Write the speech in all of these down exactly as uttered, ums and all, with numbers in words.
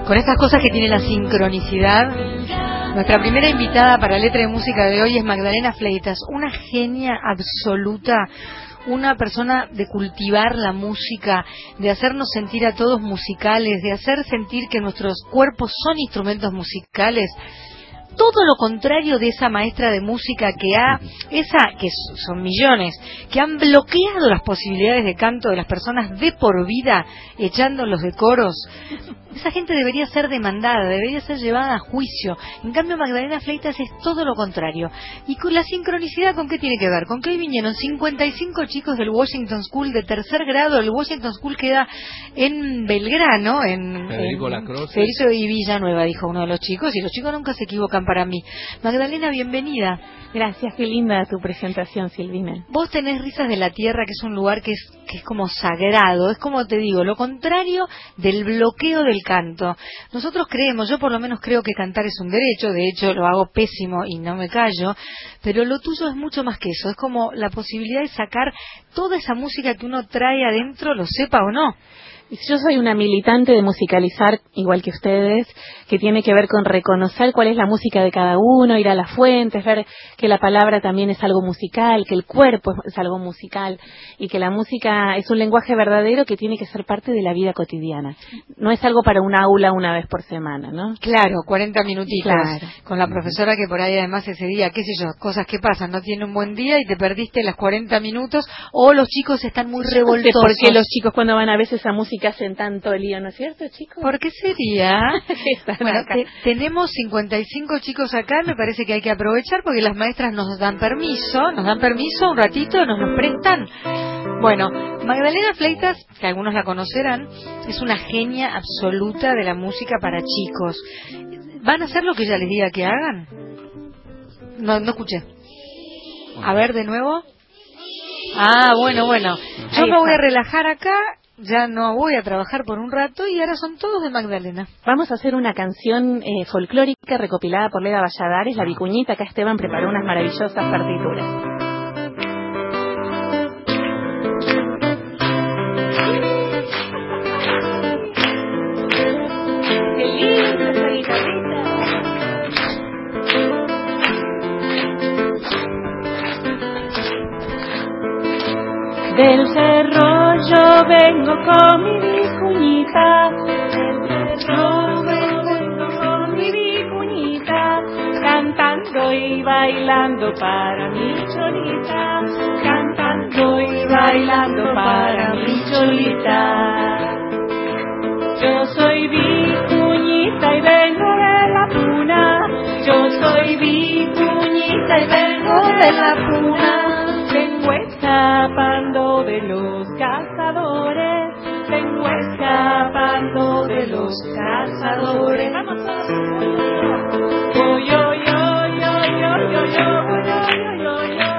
Con estas cosas que tiene la sincronicidad, nuestra primera invitada para Letra de Música de hoy es Magdalena Fleitas, una genia absoluta, una persona de cultivar la música, de hacernos sentir a todos musicales, de hacer sentir que nuestros cuerpos son instrumentos musicales. Todo lo contrario de esa maestra de música que ha, esa, que son millones, que han bloqueado las posibilidades de canto de las personas de por vida, echándolos de coros. Esa gente debería ser demandada, debería ser llevada a juicio. En cambio, Magdalena Fleitas es todo lo contrario. ¿Y con la sincronicidad con qué tiene que ver? Con que hoy vinieron cincuenta y cinco chicos del Washington School de tercer grado. El Washington School queda en Belgrano, en Federico Lacroze. Federico y Villanueva, dijo uno de los chicos, y los chicos nunca se equivocan para mí. Magdalena, bienvenida. Gracias, qué linda tu presentación, Silvina. Vos tenés Risas de la Tierra, que es un lugar que es, que es como sagrado, es como te digo, lo contrario del bloqueo del canto. Nosotros creemos, yo por lo menos creo que cantar es un derecho, de hecho lo hago pésimo y no me callo, pero lo tuyo es mucho más que eso, es como la posibilidad de sacar toda esa música que uno trae adentro, lo sepa o no. Yo soy una militante de musicalizar, igual que ustedes, que tiene que ver con reconocer cuál es la música de cada uno, ir a las fuentes, ver que la palabra también es algo musical, que el cuerpo es algo musical y que la música es un lenguaje verdadero que tiene que ser parte de la vida cotidiana. No es algo para un aula una vez por semana, ¿no? Claro, cuarenta minutitos claro. Con la profesora que por ahí además ese día, qué sé yo, cosas que pasan, no tiene un buen día y te perdiste las cuarenta minutos, o los chicos están muy revoltosos. No sé por qué los chicos cuando van a veces esa música que hacen tanto lío, ¿no es cierto, chicos? ¿Por qué sería? Bueno, te, tenemos cincuenta y cinco chicos acá, me parece que hay que aprovechar porque las maestras nos dan permiso, nos dan permiso un ratito, nos lo prestan. Bueno, Magdalena Fleitas, que algunos la conocerán, es una genia absoluta de la música para chicos. ¿Van a hacer lo que ella les diga que hagan? No, no escuché. A ver, de nuevo. Ah, bueno, bueno. Yo Ahí me voy está. a relajar acá. Ya no voy a trabajar por un rato y ahora son todos de Magdalena. Vamos a hacer una canción eh, folclórica recopilada por Leda Valladares, La Vicuñita. Acá Esteban preparó unas maravillosas partituras. ¡Qué linda esa guitarrita! Del cerro yo vengo con mi vicuñita, del cerro vengo con mi vicuñita, cantando y bailando para mi cholita, cantando y bailando para mi cholita. Yo soy vicuñita y vengo de la puna, yo soy vicuñita y vengo de la puna. Vengo escapando de los cazadores, vengo escapando de los cazadores. Vamos todos. Yo, yo, yo, yo, yo, yo, yo, yo, yo,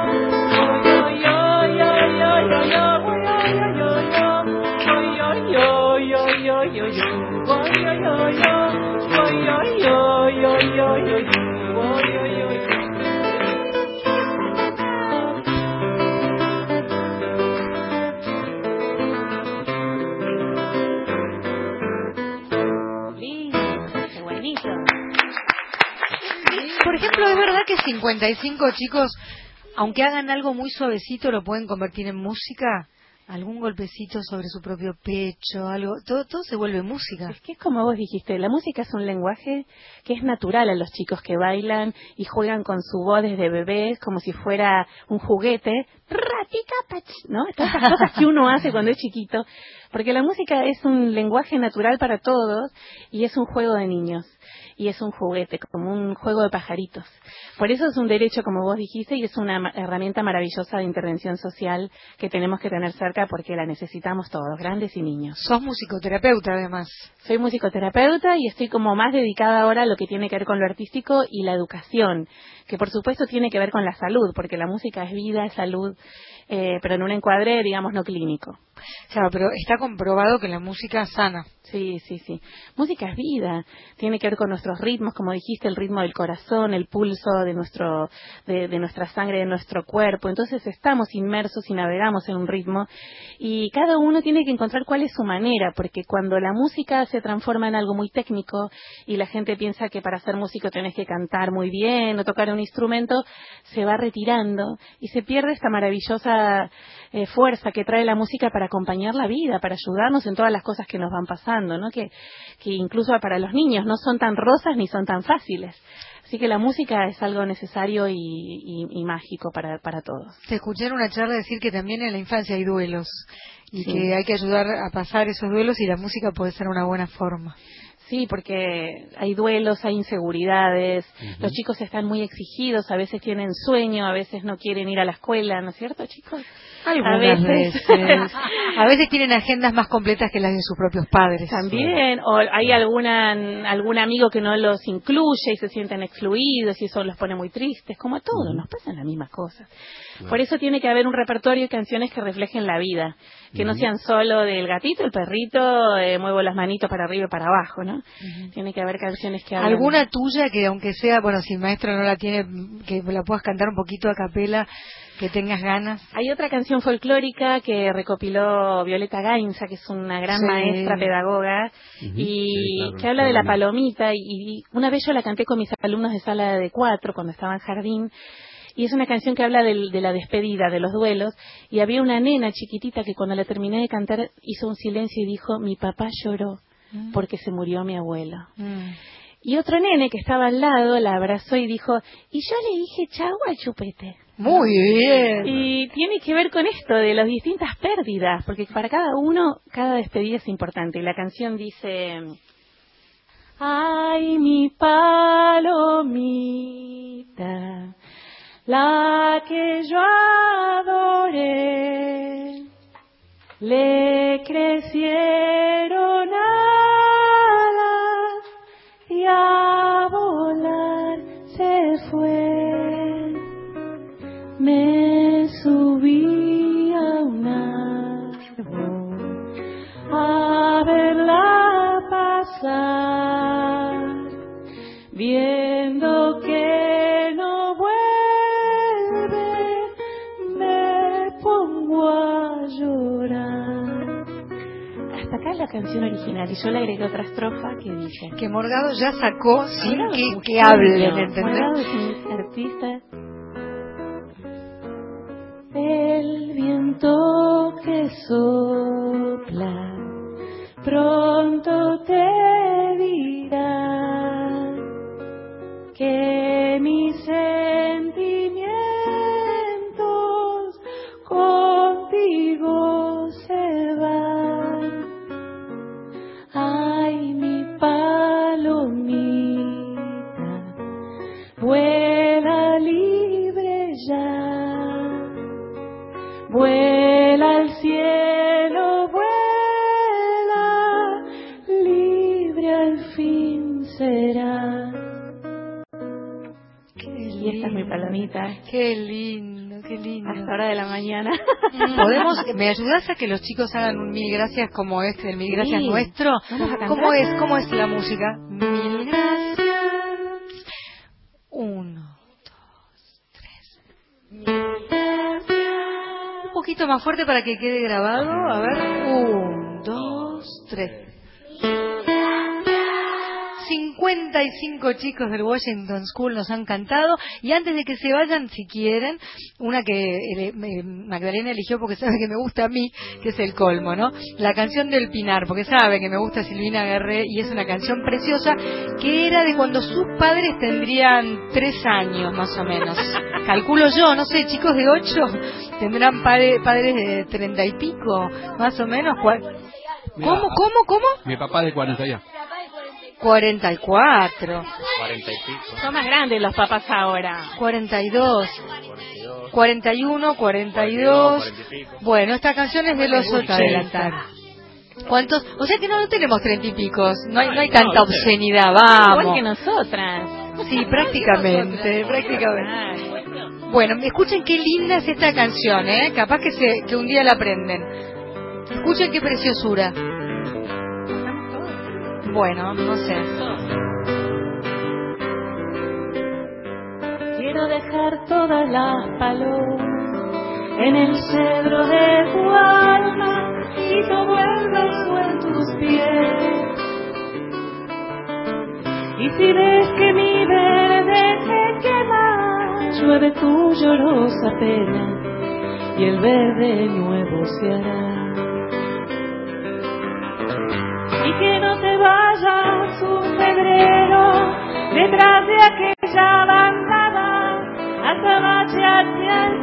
Por ejemplo, es verdad que cincuenta y cinco chicos, aunque hagan algo muy suavecito, lo pueden convertir en música. Algún golpecito sobre su propio pecho, algo, todo, todo se vuelve música. Es que es como vos dijiste, la música es un lenguaje que es natural a los chicos que bailan y juegan con su voz desde bebés como si fuera un juguete, ¿no? Todas esas cosas que uno hace cuando es chiquito, porque la música es un lenguaje natural para todos y es un juego de niños. Y es un juguete, como un juego de pajaritos. Por eso es un derecho, como vos dijiste, y es una herramienta maravillosa de intervención social que tenemos que tener cerca porque la necesitamos todos, grandes y niños. Sos musicoterapeuta, además. Soy musicoterapeuta y estoy como más dedicada ahora a lo que tiene que ver con lo artístico y la educación, que por supuesto tiene que ver con la salud, porque la música es vida, es salud, eh, pero en un encuadre, digamos, no clínico. Claro, pero está comprobado que la música sana. Sí, sí, sí. Música es vida. Tiene que ver con nuestros ritmos, como dijiste, el ritmo del corazón, el pulso de nuestro, de, de nuestra sangre, de nuestro cuerpo. Entonces estamos inmersos y navegamos en un ritmo. Y cada uno tiene que encontrar cuál es su manera, porque cuando la música se transforma en algo muy técnico y la gente piensa que para ser músico tenés que cantar muy bien o tocar un instrumento, se va retirando y se pierde esta maravillosa eh, fuerza que trae la música para acompañar la vida, para ayudarnos en todas las cosas que nos van pasando, ¿no? Que, que incluso para los niños no son tan rosas ni son tan fáciles. Así que la música es algo necesario y, y, y mágico para, para todos. Te escuché en una charla decir que también en la infancia hay duelos y Sí. que hay que ayudar a pasar esos duelos y la música puede ser una buena forma. Sí, porque hay duelos, hay inseguridades, uh-huh. Los chicos están muy exigidos, a veces tienen sueño, a veces no quieren ir a la escuela, ¿no es cierto, chicos? Algunas a veces. veces. A veces tienen agendas más completas que las de sus propios padres. También, o hay alguna, algún amigo que no los incluye y se sienten excluidos y eso los pone muy tristes, como a todos, uh-huh. Nos pasan las mismas cosas. Bueno. Por eso tiene que haber un repertorio de canciones que reflejen la vida, que uh-huh. no sean solo del gatito, el perrito, eh, muevo las manitos para arriba y para abajo, ¿no? Uh-huh. Tiene que haber canciones que hablan. ¿Alguna tuya que aunque sea, bueno, si el maestro no la tiene, que la puedas cantar un poquito a capela, que tengas ganas? Hay otra canción folclórica que recopiló Violeta Gainza, que es una gran sí. maestra pedagoga, uh-huh. y sí, claro, que habla de la palomita, y, y una vez yo la canté con mis alumnos de sala de cuatro cuando estaba en jardín. Y es una canción que habla de, de la despedida, de los duelos, y había una nena chiquitita que cuando la terminé de cantar hizo un silencio y dijo, mi papá lloró porque se murió mi abuelo. Mm. Y otro nene que estaba al lado la abrazó y dijo, y yo le dije chau al chupete. Muy bien. Y tiene que ver con esto de las distintas pérdidas, porque para cada uno, cada despedida es importante. Y la canción dice, ay, mi palomita, la que yo adoré, le crecieron alas y a volar se fue. Me subí a un árbol a verla pasar, viendo que no vuelve, me pongo a llorar. Hasta acá es la canción original y yo le agregué otra estrofa que dice que Morgado ya sacó sin que, que hablen, ¿entendés? Morgado es un artista. El viento que sopla pronto te dirá que mis sentimientos contigo se van. Ay, mi palomita, vuela libre ya. Vuela al cielo, vuela, libre al fin será. Qué y lindo, esta es mi palomita. Qué lindo, qué lindo. A esta hora de la mañana. ¿Podemos, me ayudas a que los chicos hagan un mil gracias como este, el mil gracias sí. nuestro? ¿Cómo es, cómo es la música? Mil gracias. Uno, dos, tres. Mil gracias. Un poquito más fuerte para que quede grabado. A ver. Un, dos, tres. cincuenta y cinco chicos del Washington School nos han cantado. Y antes de que se vayan, si quieren, una que eh, Magdalena eligió porque sabe que me gusta a mí, que es el colmo, ¿no? La canción del Pinar, porque sabe que me gusta Silvina Guerré y es una canción preciosa que era de cuando sus padres tendrían tres años más o menos. Calculo yo, no sé, chicos de ocho tendrán padre, padres de treinta y pico, más o menos. ¿Cómo, cómo, cómo? Mi papá de cuarenta ya. cuarenta y cuatro. cuarenta y pico. Son más grandes los papás ahora. cuarenta y dos. cuarenta y uno, cuarenta y dos. Bueno, esta canción es de los ocho adelantar. ¿Cuántos? O sea que no, no tenemos treinta y picos. No hay, no hay tanta obscenidad, vamos. Igual que nosotras. Sí, prácticamente, prácticamente. Bueno, escuchen qué linda es esta canción, ¿eh? Capaz que, se, que un día la aprenden. Escuchen qué preciosura. Bueno, no sé. Quiero dejar todas las palomas en el cedro de tu alma y todo el beso en tus pies. Y si ves que mi verde te quema, llueve tu llorosa pena y el verde nuevo se hará. Y que no te vayas un febrero detrás de aquella bandada hasta marcharte al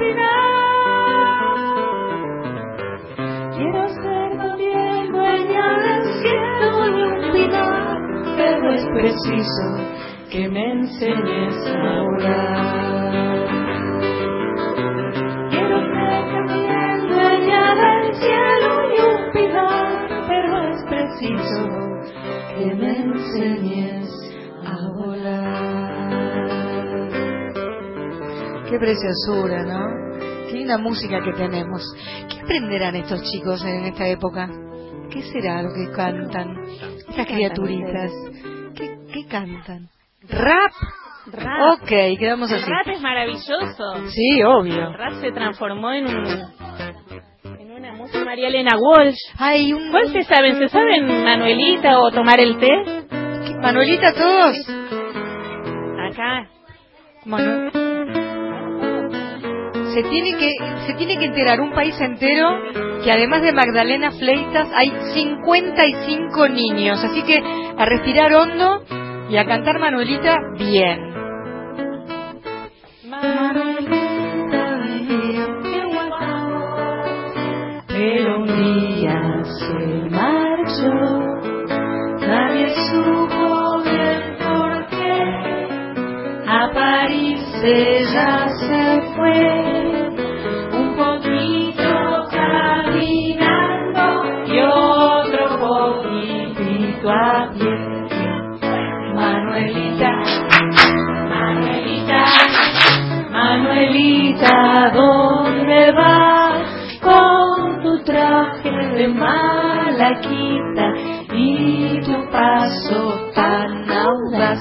final. Quiero ser también dueña del cielo y un pilar, pero es preciso que me enseñes a volar. Quiero ser también dueña del cielo y un pilar, pero es preciso que me enseñes a volar. Qué preciosura, ¿no? Qué linda música que tenemos. ¿Qué aprenderán estos chicos en esta época? ¿Qué será lo que cantan? Estas criaturitas. ¿Qué, qué cantan? ¿Rap? Rap. Ok, quedamos así. El rap es maravilloso. Sí, obvio. El rap se transformó en un... en una música. María Elena Walsh. Hay un... ¿Cuál se saben? ¿Se saben Manuelita o Tomar el té? ¿Qué? ¿Manuelita todos? Acá. Manu... Se tiene que se tiene que enterar un país entero que además de Magdalena Fleitas hay cincuenta y cinco niños, así que a respirar hondo y a cantar Manuelita bien. Manuelita, qué guapa, pero un día se marchó, nadie supo bien por qué, a París ella se fue. A pie. Manuelita, Manuelita, Manuelita, ¿dónde vas con tu traje de malaquita y tu paso tan audaz?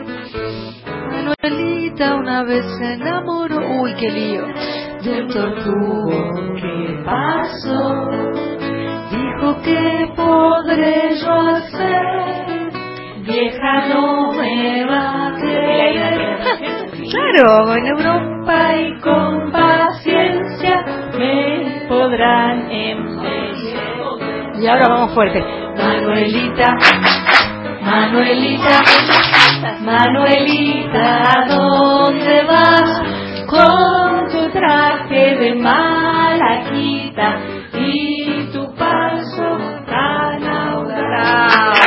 Manuelita una vez se enamoró, uy qué lío, del tortugo que pasó. Dijo que podré yo hacer, vieja no me va a querer. Claro, en Europa y con paciencia me podrán embellecer. Y ahora vamos fuerte. Manuelita, Manuelita, Manuelita, ¿dónde vas con tu traje de malaquita y tu paso tan audaz?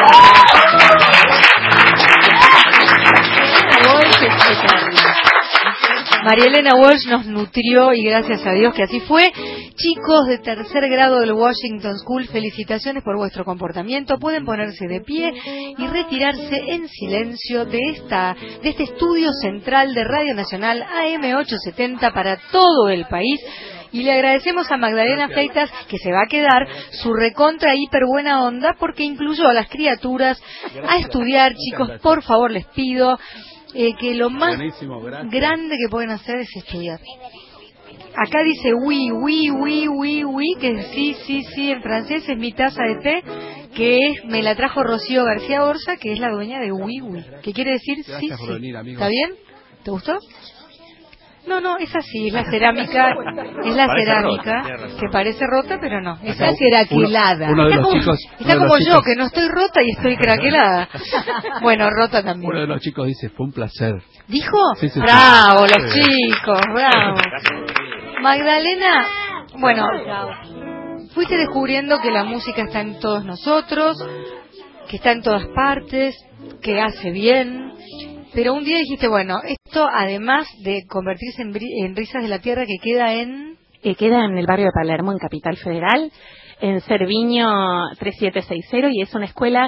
María Elena Walsh nos nutrió y gracias a Dios que así fue. Chicos de tercer grado del Washington School, felicitaciones por vuestro comportamiento. Pueden ponerse de pie y retirarse en silencio de esta de este estudio central de Radio Nacional A M ochocientos setenta para todo el país. Y le agradecemos a Magdalena Fleitas, que se va a quedar, su recontra hiper buena onda, porque incluyó a las criaturas a estudiar. Chicos, por favor, les pido eh, que lo más grande que pueden hacer es estudiar. Acá dice oui, oui, oui, oui, oui, que sí, sí, sí, en francés es mi taza de té, que es, me la trajo Rocío García Orza, que es la dueña de oui, oui, que quiere decir sí, sí. ¿Está bien? ¿Te gustó? No, no, es así, es la cerámica, es la Parece cerámica, rota, que parece rota, pero no, es Acá la ceraquelada. Uno, uno de Está los como, chicos, está uno de como los yo, chicos, que no estoy rota y estoy craquelada. Bueno, rota también. Uno de los chicos dice, fue un placer. ¿Dijo? Sí, sí, Bravo, sí. los chicos, bravo. Magdalena, bueno, fuiste descubriendo que la música está en todos nosotros, que está en todas partes, que hace bien. Pero un día dijiste, bueno, esto además de convertirse en, en Risas de la Tierra, que queda en... Eh, queda en el barrio de Palermo, en Capital Federal, en Cerviño tres siete seis cero, y es una escuela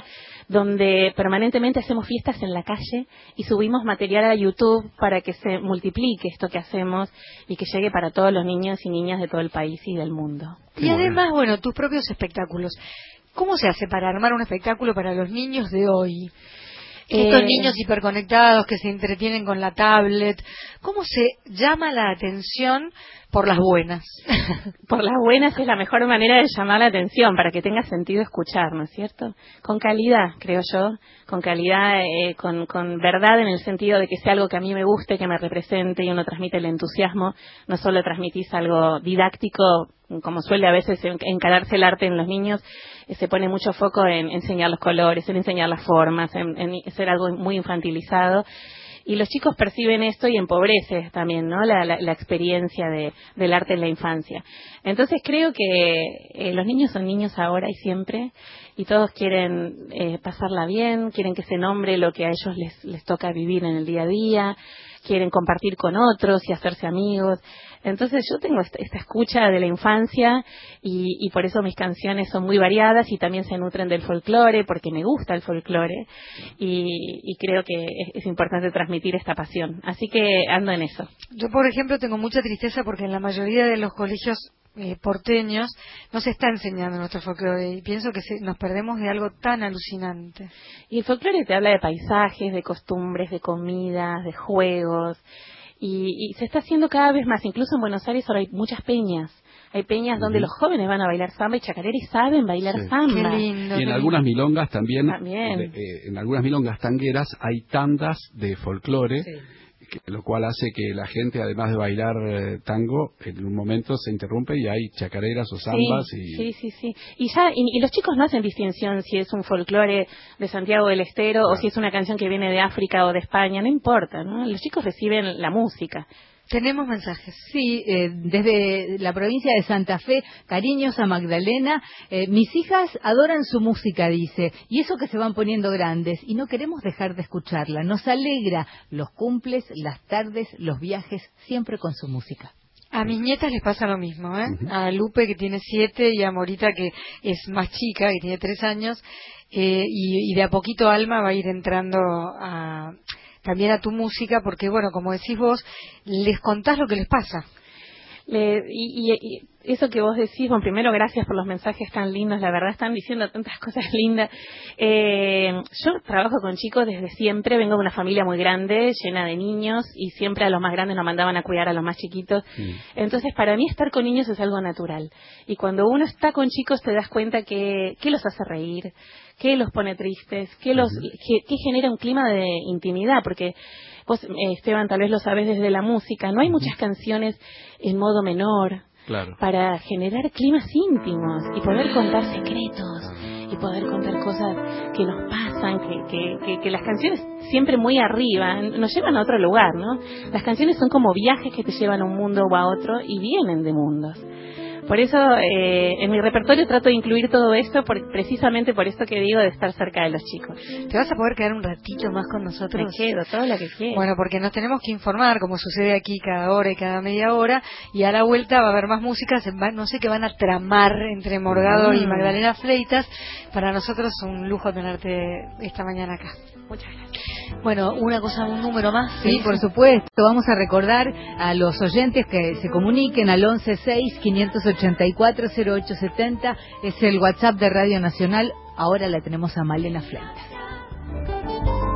donde permanentemente hacemos fiestas en la calle y subimos material a YouTube para que se multiplique esto que hacemos y que llegue para todos los niños y niñas de todo el país y del mundo. Y además, bueno, tus propios espectáculos. ¿Cómo se hace para armar un espectáculo para los niños de hoy? Estos eh, niños hiperconectados que se entretienen con la tablet, ¿cómo se llama la atención por las buenas? Por las buenas es la mejor manera de llamar la atención, para que tenga sentido escuchar, ¿no es cierto? Con calidad, creo yo, con calidad, eh, con, con verdad en el sentido de que sea algo que a mí me guste, que me represente y uno transmite el entusiasmo, no solo transmitís algo didáctico, como suele a veces encararse el arte en los niños, eh, se pone mucho foco en enseñar los colores, en enseñar las formas, en, en ser algo muy infantilizado. Y los chicos perciben esto y empobrece también, ¿no? La, la, la experiencia de, del arte en la infancia. Entonces creo que eh, los niños son niños ahora y siempre, y todos quieren eh, pasarla bien, quieren que se nombre lo que a ellos les, les toca vivir en el día a día, quieren compartir con otros y hacerse amigos. Entonces yo tengo esta, esta escucha de la infancia y, y por eso mis canciones son muy variadas y también se nutren del folclore, porque me gusta el folclore y, y creo que es, es importante transmitir esta pasión. Así que ando en eso. Yo, por ejemplo, tengo mucha tristeza porque en la mayoría de los colegios eh, porteños no se está enseñando nuestro folclore y pienso que se, nos perdemos de algo tan alucinante. Y el folclore te habla de paisajes, de costumbres, de comidas, de juegos. Y, y se está haciendo cada vez más, incluso en Buenos Aires ahora hay muchas peñas, hay peñas uh-huh. donde los jóvenes van a bailar samba y chacarera y saben bailar sí. samba. Qué lindo, y en qué algunas milongas también, también. Eh, eh, en algunas milongas tangueras hay tandas de folclore, sí. que, lo cual hace que la gente, además de bailar eh, tango, en un momento se interrumpe y hay chacareras o zambas. Sí, y... sí, sí, sí. Y, ya, y, y los chicos no hacen distinción si es un folclore de Santiago del Estero claro. o si es una canción que viene de África o de España, no importa, ¿no? Los chicos reciben la música. Tenemos mensajes. Sí, eh, desde la provincia de Santa Fe, cariños a Magdalena. Eh, mis hijas adoran su música, dice, y eso que se van poniendo grandes, y no queremos dejar de escucharla. Nos alegra los cumples, las tardes, los viajes, siempre con su música. A mis nietas les pasa lo mismo, ¿eh? Uh-huh. A Lupe, que tiene siete, y a Morita, que es más chica, que tiene tres años, eh, y, y de a poquito Alma va a ir entrando a... también a tu música, porque bueno, como decís vos, les contás lo que les pasa. Le, y, y, y eso que vos decís, bueno, primero gracias por los mensajes tan lindos, la verdad están diciendo tantas cosas lindas. Eh, yo trabajo con chicos desde siempre, vengo de una familia muy grande, llena de niños, y siempre a los más grandes nos mandaban a cuidar a los más chiquitos. Sí. Entonces, para mí estar con niños es algo natural. Y cuando uno está con chicos te das cuenta que, que los hace reír, que los pone tristes, que los uh-huh. que, que genera un clima de intimidad, porque vos, Esteban, tal vez lo sabés desde la música, no hay uh-huh. muchas canciones en modo menor claro. para generar climas íntimos y poder contar secretos y poder contar cosas que nos pasan, que, que, que, que las canciones siempre muy arriba nos llevan a otro lugar, ¿no? Las canciones son como viajes que te llevan a un mundo o a otro y vienen de mundos. Por eso, eh, en mi repertorio trato de incluir todo esto, por, precisamente por esto que digo de estar cerca de los chicos. ¿Te vas a poder quedar un ratito más con nosotros? Me quedo, todo lo que quiero. Bueno, porque nos tenemos que informar, como sucede aquí cada hora y cada media hora, y a la vuelta va a haber más música, no sé qué van a tramar entre Morgado mm. y Magdalena Fleitas. Para nosotros es un lujo tenerte esta mañana acá. Muchas gracias. Bueno, una cosa, un número más. Sí, por supuesto. Vamos a recordar a los oyentes que se comuniquen al once seis, quinientos ochenta y cuatro, cero ocho setenta. Es el WhatsApp de Radio Nacional. Ahora la tenemos a Malena Fleitas.